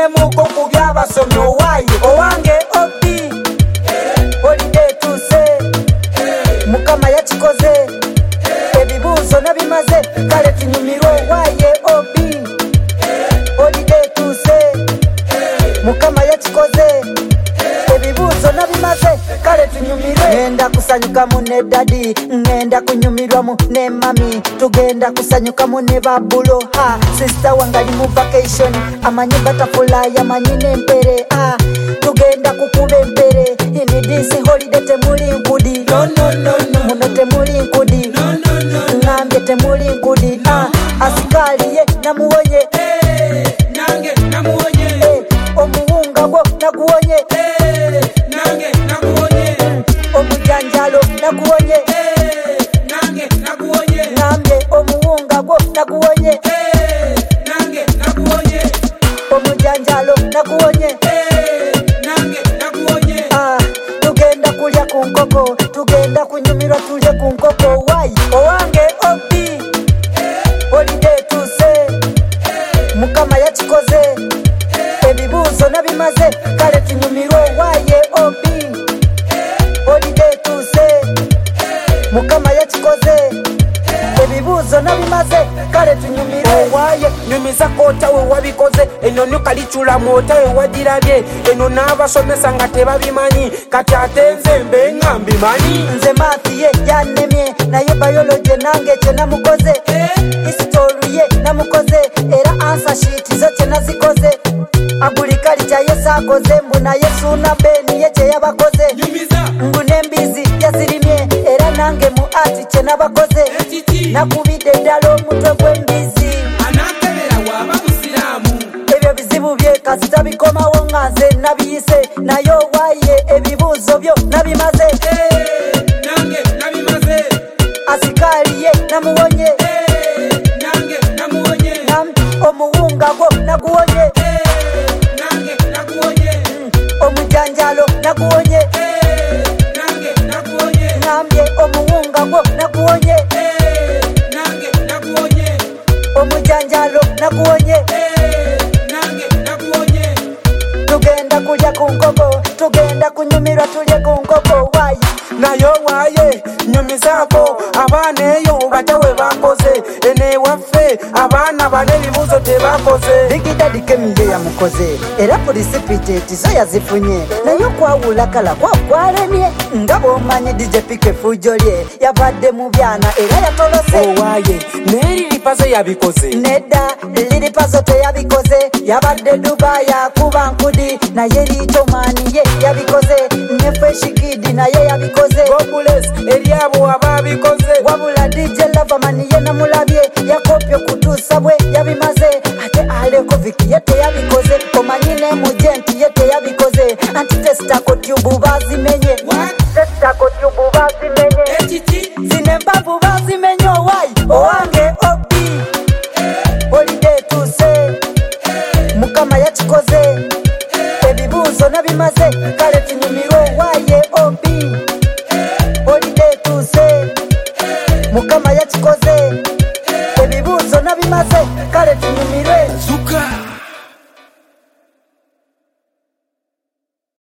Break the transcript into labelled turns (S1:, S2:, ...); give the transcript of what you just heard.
S1: tufunyemuko ku byabasomyi owaaye owange obi holiday tuuse mukama yakikoze ebibuuzo nabimaze kale tunyumirwe owaaye obi holiday tuuse mukama yakikoze ebibuuzo nabimaze kale tunyumirwe ngenda kusanyukamu ne dadi ngenda kunyumirwamu ne mami tugenda kusanyukamu ne babulo sister wangali mu vacation amanyi butterfly amanyi n'empere tugenda kukuba empere in this holiday temuli nkudi muno temuli nkudi ngambye temuli nkudi asikali ye namuwonye
S2: nange namuwonye
S1: omuwunga gwo naguwonye
S2: nange namuwonye
S1: omujanjalo naguwonye
S2: nange naguwonye
S1: ngambye omuwunga gwo naguwonye
S2: nange naguwonye
S1: omujanjalo naguwonye
S2: nange naguwonye
S1: tugenda kulya ku nkoko tugenda kunyumirwa tulye ku nkoko wayi owange obi holiday tuuse mukama yakikoze ebibuuzo nabimaze kale tunyumirwe owaaye obi holiday tuuse mukama yakikoze ebibuuzo nabimaze kale tunyumirwe
S3: owaaye nyumiza koota we wabikoze eno nikalicula moota we wagirabye eno n'abasomesa nga tebabimanyi kati ate nze mbe nga mbimanyi
S1: nze maathi ye yannemye naye bayoloje nange kye namukoze isitori ye namukoze era ansa shiiti zo kye nazikoze agurikalica ye saakoze mbu naye suuna beni ye kye yabakoze mbu n'embizi yazirimye era nange mu ati kye nabakoze nakubidde ddala omutwe gw'embizi
S2: anakebera waba musiraamu
S1: ebyo bizibu bye kasita bikomawo nga nze nabiyise naye owaaye ebibuuzo byo nabimaze
S2: nange nabimaze
S1: asikali ye namuwonye
S2: nange namuwonye
S1: omuwunga gwo naguwonye
S2: nange naguwonye
S1: omujanjalo naguwonye
S2: nange naguwonye
S1: ngambye omuwunga gwo naguwonye
S2: nange naguwonye
S1: omujanjalo naguwonye
S2: nange naguwonye
S1: tugenda kulya ku nkoko tugenda kunyumirwa tulye ku nkoko waayi
S3: naye owaaye nyumizaako abaana eyo batawe bakoze enewaffe abaana bane ebibuuzo tebakoze
S1: bigidadikemiye yamukoze era pulisipiteti zo yazifunye naye okwawula kala kwakwalemye nga bwomanyi dijepika efujjo lye yabadde mu byana era yatolose
S3: owaaye n'eriripazo yabikoze
S1: nedda liripazo teyabikoze yabadde dubayi akuba nkudi naye liitomani ye yabikoze ne feshikidi naye yabikoze
S3: gobules eri abo ababikoze
S1: wabula dj lavamani ye namulabye yakopye okutuusa bwe yabimaze ate aleko viki ye teyabikoze omanyi ne mujenti ye teyabikoze anti testako tyubu bazimenye testako tyubu bazimenye zine empavu bazimenye owaayi owange obi holiday tuuse mukama yakikoze ebibuuzo nabimaze kale tunyumirwe owaaye obi holiday tuuse mukama yakikoze